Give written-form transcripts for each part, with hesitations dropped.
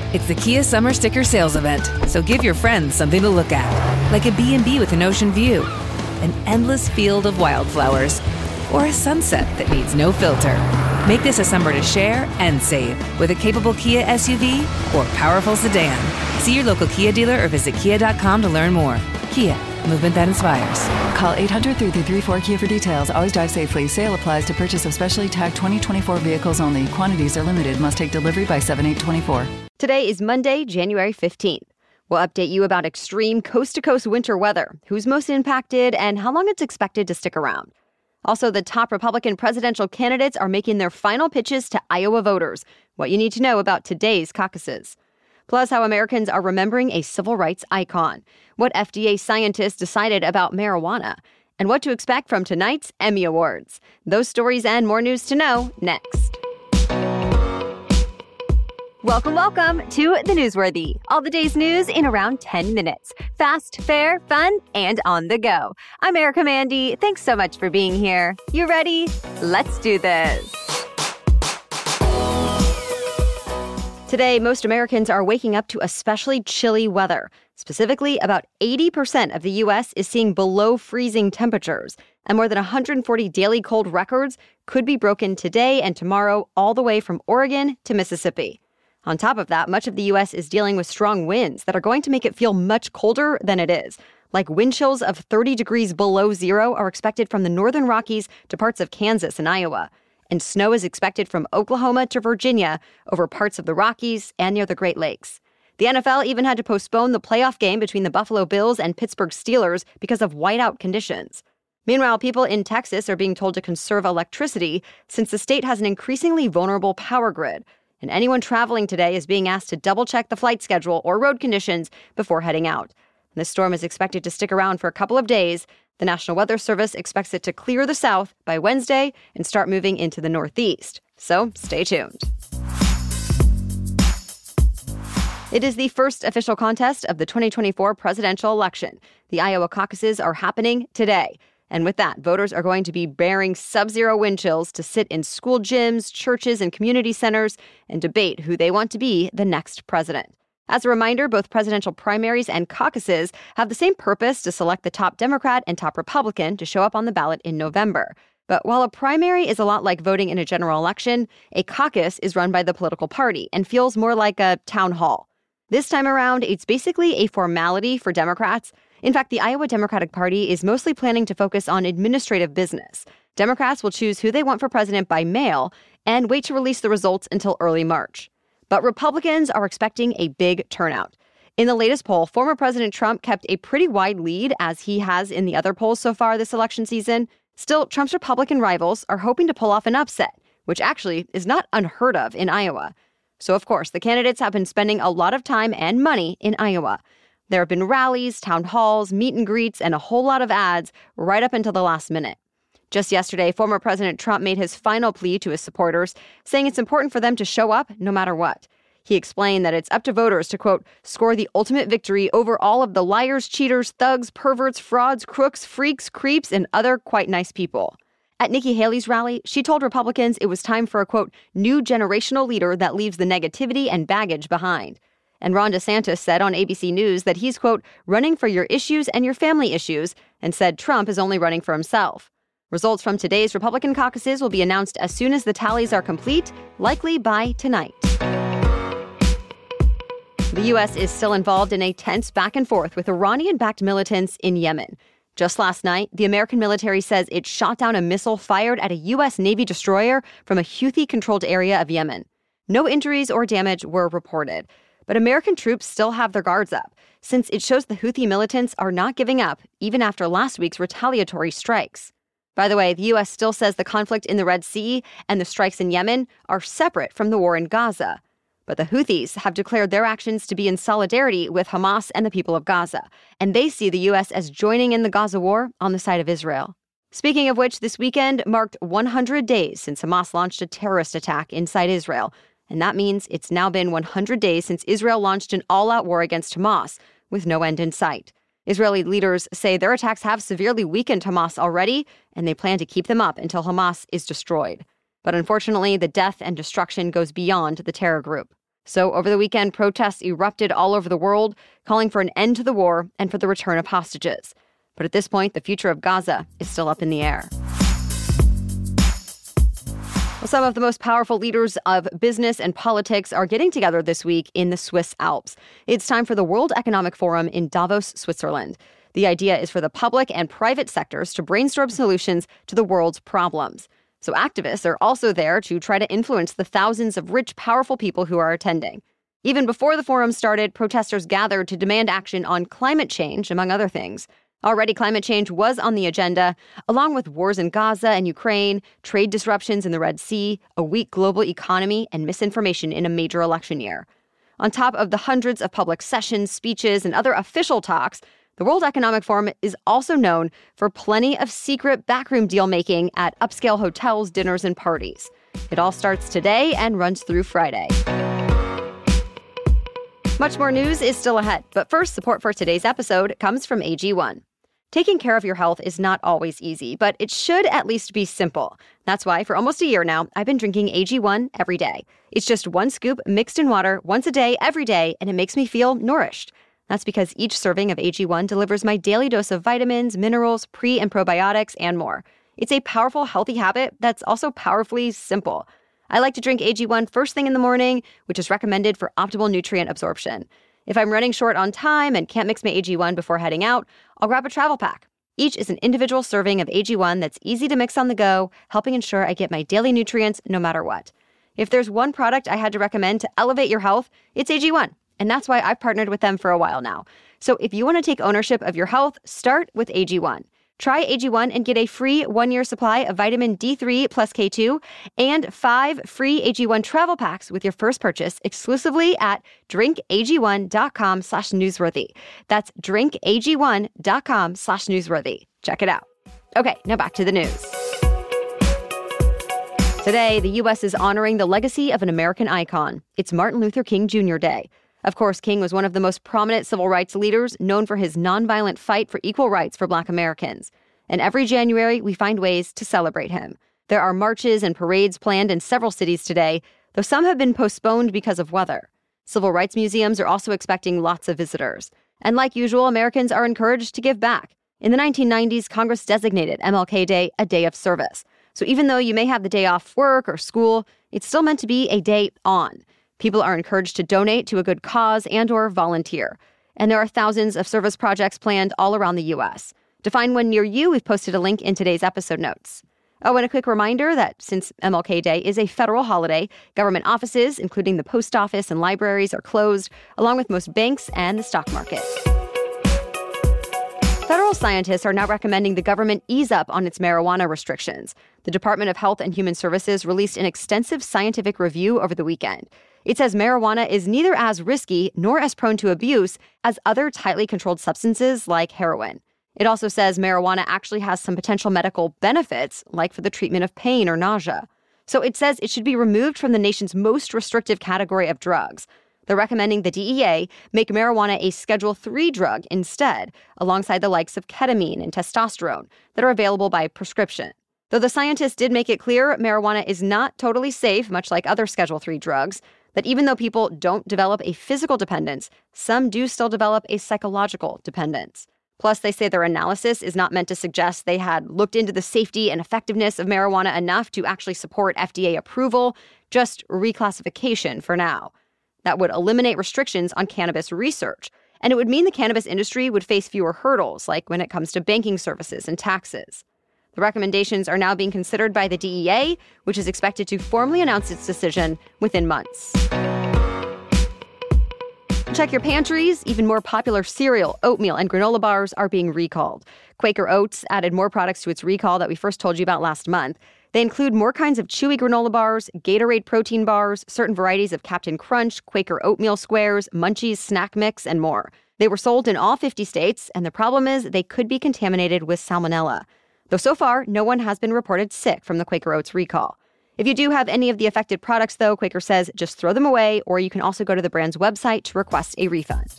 It's the Kia Summer Sticker Sales Event, so give your friends something to look at, like a B&B with an ocean view, an endless field of wildflowers, or a sunset that needs no filter. Make this a summer to share and save with a capable Kia SUV or powerful sedan. See your local Kia dealer or visit kia.com to learn more. Kia, movement that inspires. Call 800-3334-KIA for details. Always drive safely. Sale applies to purchase of specially tagged 2024 vehicles only. Quantities are limited. Must take delivery by 7/8/24. Today is Monday, January 15th. We'll update you about extreme coast-to-coast winter weather, who's most impacted, and how long it's expected to stick around. Also, the top Republican presidential candidates are making their final pitches to Iowa voters, what you need to know about today's caucuses. Plus, how Americans are remembering a civil rights icon, what FDA scientists decided about marijuana, and what to expect from tonight's Emmy Awards. Those stories and more news to know next. Welcome to The Newsworthy. All the day's news in around 10 minutes. Fast, fair, fun, and on the go. I'm Erica Mandy. Thanks so much for being here. You ready? Let's do this. Today, most Americans are waking up to especially chilly weather. Specifically, about 80% of the U.S. is seeing below freezing temperatures, and more than 140 daily cold records could be broken today and tomorrow, all the way from Oregon to Mississippi. On top of that, much of the U.S. is dealing with strong winds that are going to make it feel much colder than it is. Like wind chills of 30 degrees below zero are expected from the northern Rockies to parts of Kansas and Iowa. And snow is expected from Oklahoma to Virginia over parts of the Rockies and near the Great Lakes. The NFL even had to postpone the playoff game between the Buffalo Bills and Pittsburgh Steelers because of whiteout conditions. Meanwhile, people in Texas are being told to conserve electricity since the state has an increasingly vulnerable power grid. And anyone traveling today is being asked to double-check the flight schedule or road conditions before heading out. And this storm is expected to stick around for a couple of days. The National Weather Service expects it to clear the south by Wednesday and start moving into the northeast. So stay tuned. It is the first official contest of the 2024 presidential election. The Iowa caucuses are happening today. And with that, voters are going to be bearing sub-zero wind chills to sit in school gyms, churches, and community centers and debate who they want to be the next president. As a reminder, both presidential primaries and caucuses have the same purpose to select the top Democrat and top Republican to show up on the ballot in November. But while a primary is a lot like voting in a general election, a caucus is run by the political party and feels more like a town hall. This time around, it's basically a formality for Democrats. In fact, the Iowa Democratic Party is mostly planning to focus on administrative business. Democrats will choose who they want for president by mail and wait to release the results until early March. But Republicans are expecting a big turnout. In the latest poll, former President Trump kept a pretty wide lead, as he has in the other polls so far this election season. Still, Trump's Republican rivals are hoping to pull off an upset, which actually is not unheard of in Iowa. So, of course, the candidates have been spending a lot of time and money in Iowa. There have been rallies, town halls, meet and greets, and a whole lot of ads right up until the last minute. Just yesterday, former President Trump made his final plea to his supporters, saying it's important for them to show up no matter what. He explained that it's up to voters to, quote, score the ultimate victory over all of the liars, cheaters, thugs, perverts, frauds, crooks, freaks, creeps, and other quite nice people. At Nikki Haley's rally, she told Republicans it was time for a, quote, new generational leader that leaves the negativity and baggage behind. And Ron DeSantis said on ABC News that he's, quote, running for your issues and your family issues, and said Trump is only running for himself. Results from today's Republican caucuses will be announced as soon as the tallies are complete, likely by tonight. The U.S. is still involved in a tense back and forth with Iranian-backed militants in Yemen. Just last night, the American military says it shot down a missile fired at a U.S. Navy destroyer from a Houthi-controlled area of Yemen. No injuries or damage were reported. But American troops still have their guards up, since it shows the Houthi militants are not giving up, even after last week's retaliatory strikes. By the way, the U.S. still says the conflict in the Red Sea and the strikes in Yemen are separate from the war in Gaza. But the Houthis have declared their actions to be in solidarity with Hamas and the people of Gaza, and they see the U.S. as joining in the Gaza war on the side of Israel. Speaking of which, this weekend marked 100 days since Hamas launched a terrorist attack inside Israel, and that means it's now been 100 days since Israel launched an all-out war against Hamas, with no end in sight. Israeli leaders say their attacks have severely weakened Hamas already, and they plan to keep them up until Hamas is destroyed. But unfortunately, the death and destruction goes beyond the terror group. So over the weekend, protests erupted all over the world, calling for an end to the war and for the return of hostages. But at this point, the future of Gaza is still up in the air. Well, some of the most powerful leaders of business and politics are getting together this week in the Swiss Alps. It's time for the World Economic Forum in Davos, Switzerland. The idea is for the public and private sectors to brainstorm solutions to the world's problems. So activists are also there to try to influence the thousands of rich, powerful people who are attending. Even before the forum started, protesters gathered to demand action on climate change, among other things. Already, climate change was on the agenda, along with wars in Gaza and Ukraine, trade disruptions in the Red Sea, a weak global economy, and misinformation in a major election year. On top of the hundreds of public sessions, speeches, and other official talks, the World Economic Forum is also known for plenty of secret backroom deal-making at upscale hotels, dinners, and parties. It all starts today and runs through Friday. Much more news is still ahead, but first, support for today's episode comes from AG1. Taking care of your health is not always easy, but it should at least be simple. That's why for almost a year now, I've been drinking AG1 every day. It's just one scoop mixed in water once a day, every day, and it makes me feel nourished. That's because each serving of AG1 delivers my daily dose of vitamins, minerals, pre- and probiotics, and more. It's a powerful, healthy habit that's also powerfully simple. I like to drink AG1 first thing in the morning, which is recommended for optimal nutrient absorption. If I'm running short on time and can't mix my AG1 before heading out, I'll grab a travel pack. Each is an individual serving of AG1 that's easy to mix on the go, helping ensure I get my daily nutrients no matter what. If there's one product I had to recommend to elevate your health, it's AG1. And that's why I've partnered with them for a while now. So if you want to take ownership of your health, start with AG1. Try AG1 and get a free 1-year supply of vitamin D3 plus K2 and 5 free AG1 travel packs with your first purchase exclusively at drinkag1.com/newsworthy. That's drinkag1.com/newsworthy. Check it out. Okay, now back to the news. Today, the U.S. is honoring the legacy of an American icon. It's Martin Luther King Jr. Day. Of course, King was one of the most prominent civil rights leaders, known for his nonviolent fight for equal rights for Black Americans. And every January, we find ways to celebrate him. There are marches and parades planned in several cities today, though some have been postponed because of weather. Civil rights museums are also expecting lots of visitors. And like usual, Americans are encouraged to give back. In the 1990s, Congress designated MLK Day a day of service. So even though you may have the day off work or school, it's still meant to be a day on. People are encouraged to donate to a good cause and/or volunteer. And there are thousands of service projects planned all around the U.S. To find one near you, we've posted a link in today's episode notes. Oh, and a quick reminder that since MLK Day is a federal holiday, government offices, including the post office and libraries, are closed, along with most banks and the stock market. Federal scientists are now recommending the government ease up on its marijuana restrictions. The Department of Health and Human Services released an extensive scientific review over the weekend. It says marijuana is neither as risky nor as prone to abuse as other tightly controlled substances like heroin. It also says marijuana actually has some potential medical benefits, like for the treatment of pain or nausea. So it says it should be removed from the nation's most restrictive category of drugs. They're recommending the DEA make marijuana a Schedule III drug instead, alongside the likes of ketamine and testosterone that are available by prescription. Though the scientists did make it clear marijuana is not totally safe, much like other Schedule III drugs, that even though people don't develop a physical dependence, some do still develop a psychological dependence. Plus, they say their analysis is not meant to suggest they had looked into the safety and effectiveness of marijuana enough to actually support FDA approval, just reclassification for now. That would eliminate restrictions on cannabis research, and it would mean the cannabis industry would face fewer hurdles, like when it comes to banking services and taxes. The recommendations are now being considered by the DEA, which is expected to formally announce its decision within months. Check your pantries. Even more popular cereal, oatmeal, and granola bars are being recalled. Quaker Oats added more products to its recall that we first told you about last month. They include more kinds of chewy granola bars, Gatorade protein bars, certain varieties of Captain Crunch, Quaker oatmeal squares, Munchies snack mix, and more. They were sold in all 50 states, and the problem is they could be contaminated with salmonella. Though so far, no one has been reported sick from the Quaker Oats recall. If you do have any of the affected products, though, Quaker says just throw them away, or you can also go to the brand's website to request a refund.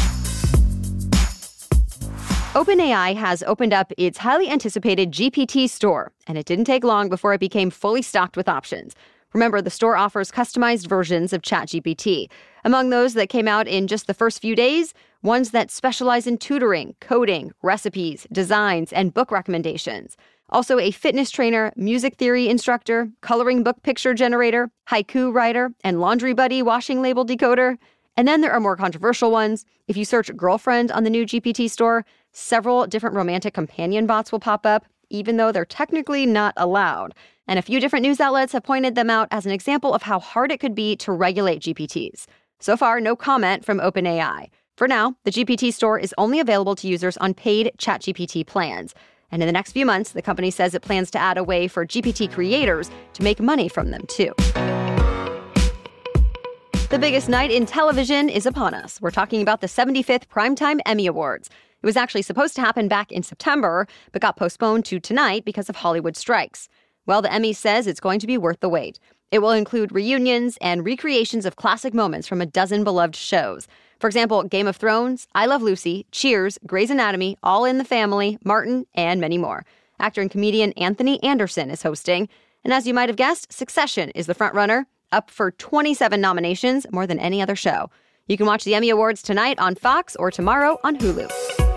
OpenAI has opened up its highly anticipated GPT store, and it didn't take long before it became fully stocked with options. Remember, the store offers customized versions of ChatGPT. Among those that came out in just the first few days, ones that specialize in tutoring, coding, recipes, designs, and book recommendations. Also a fitness trainer, music theory instructor, coloring book picture generator, haiku writer, and laundry buddy washing label decoder. And then there are more controversial ones. If you search girlfriend on the new GPT store, several different romantic companion bots will pop up, even though they're technically not allowed. And a few different news outlets have pointed them out as an example of how hard it could be to regulate GPTs. So far, no comment from OpenAI. For now, the GPT store is only available to users on paid ChatGPT plans. And in the next few months, the company says it plans to add a way for GPT creators to make money from them, too. The biggest night in television is upon us. We're talking about the 75th Primetime Emmy Awards. It was actually supposed to happen back in September, but got postponed to tonight because of Hollywood strikes. Well, the Emmy says it's going to be worth the wait. It will include reunions and recreations of classic moments from a dozen beloved shows. For example, Game of Thrones, I Love Lucy, Cheers, Grey's Anatomy, All in the Family, Martin, and many more. Actor and comedian Anthony Anderson is hosting. And as you might have guessed, Succession is the frontrunner, up for 27 nominations, more than any other show. You can watch the Emmy Awards tonight on Fox or tomorrow on Hulu.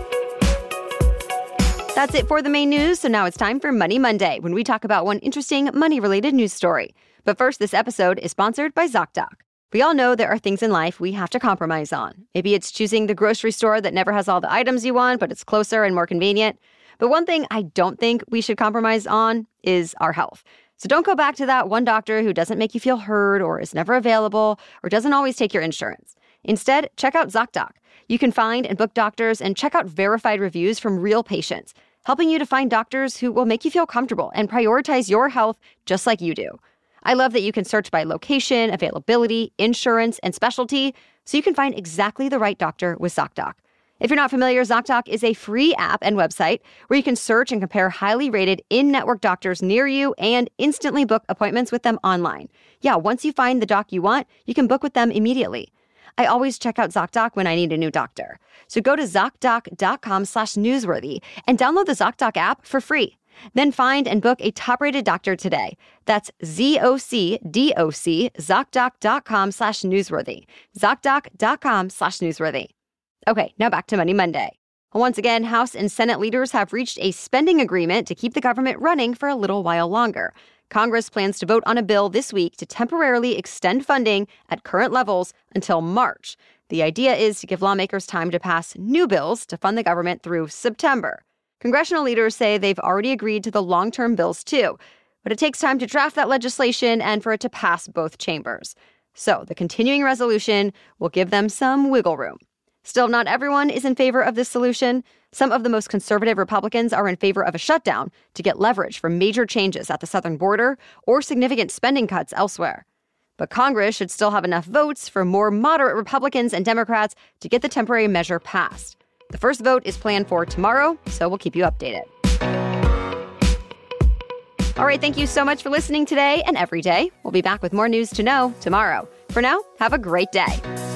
That's it for the main news, so now it's time for Money Monday, when we talk about one interesting money-related news story. But first, this episode is sponsored by ZocDoc. We all know there are things in life we have to compromise on. Maybe it's choosing the grocery store that never has all the items you want, but it's closer and more convenient. But one thing I don't think we should compromise on is our health. So don't go back to that one doctor who doesn't make you feel heard or is never available or doesn't always take your insurance. Instead, check out ZocDoc. You can find and book doctors and check out verified reviews from real patients, helping you to find doctors who will make you feel comfortable and prioritize your health just like you do. I love that you can search by location, availability, insurance, and specialty, so you can find exactly the right doctor with ZocDoc. If you're not familiar, ZocDoc is a free app and website where you can search and compare highly rated in-network doctors near you and instantly book appointments with them online. Yeah, once you find the doc you want, you can book with them immediately. I always check out ZocDoc when I need a new doctor. So go to ZocDoc.com/newsworthy and download the ZocDoc app for free. Then find and book a top-rated doctor today. That's ZocDoc, ZocDoc.com/newsworthy. ZocDoc.com/newsworthy. Okay, now back to Money Monday. Once again, House and Senate leaders have reached a spending agreement to keep the government running for a little while longer. Congress plans to vote on a bill this week to temporarily extend funding at current levels until March. The idea is to give lawmakers time to pass new bills to fund the government through September. Congressional leaders say they've already agreed to the long-term bills too, but it takes time to draft that legislation and for it to pass both chambers. So the continuing resolution will give them some wiggle room. Still, not everyone is in favor of this solution. Some of the most conservative Republicans are in favor of a shutdown to get leverage for major changes at the southern border or significant spending cuts elsewhere. But Congress should still have enough votes for more moderate Republicans and Democrats to get the temporary measure passed. The first vote is planned for tomorrow, so we'll keep you updated. All right, thank you so much for listening today and every day. We'll be back with more news to know tomorrow. For now, have a great day.